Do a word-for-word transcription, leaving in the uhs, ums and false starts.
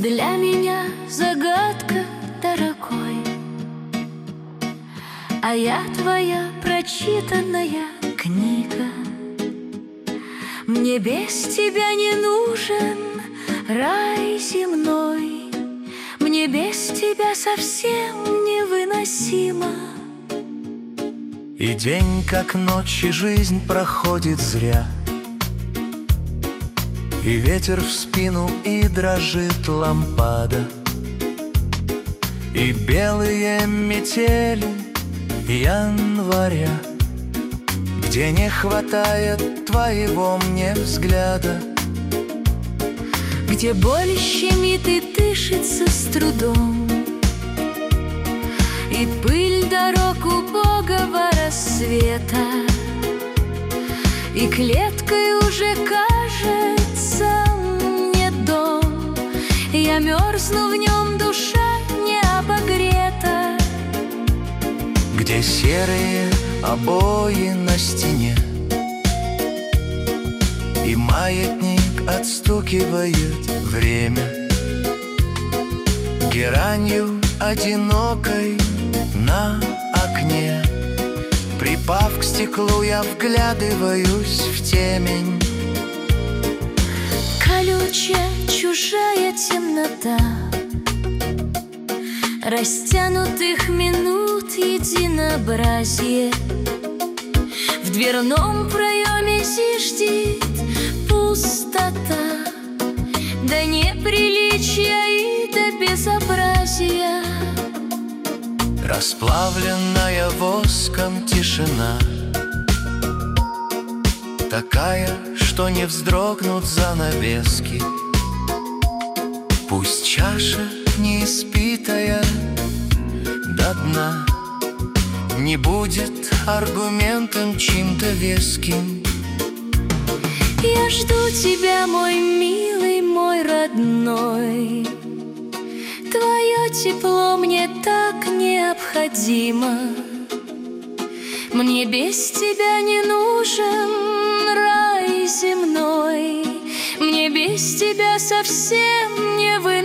для меня загадка, дорогой, а я твоя прочитанная книга. Мне без тебя не нужен рай земной, мне без тебя совсем невыносимо. И день, как ночь, и жизнь проходит зря, и ветер в спину, и дрожит лампада, и белые метели января, где не хватает твоего мне взгляда, где боль щемит и дышится с трудом, и пыль дорог убогого рассвета, и клеткой уже кажется мне дом. Я мерзну в нем, душа не обогрета, где серые обои на стене, и маятник отстукивает время геранью одинокой на окне. Припав к стеклу, я вглядываюсь в темень. Колючая чужая темнота растянутых минут единообразие. В дверном проеме зиждет пустота, до неприличия и до безобразия. Расплавленная воском тишина, такая, что не вздрогнут занавески. Пусть чаша не испитая до дна не будет аргументом чьим-то веским. Я жду тебя, мой милый, мой родной, твое тепло мне так необходимо. Мне без тебя не нужен рай земной, мне без тебя совсем не выносимо.